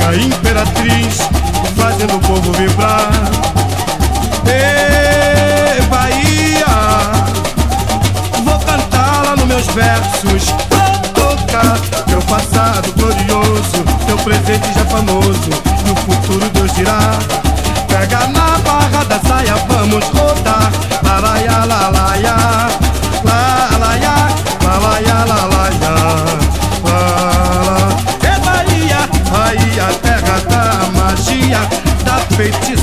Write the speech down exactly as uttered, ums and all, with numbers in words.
a imperatriz, fazendo o povo vibrar. Ê, Bahia, vou cantá-la nos meus versos, vou tocar teu passado glorioso, teu presente já famoso, e o futuro Deus dirá. Pega na barra da saia, vamos rodar. Lalaia, lalaia, lalaia, lalaia, lalaia, lalaia. É Bahia, Bahia, terra da magia, da feitiçaria.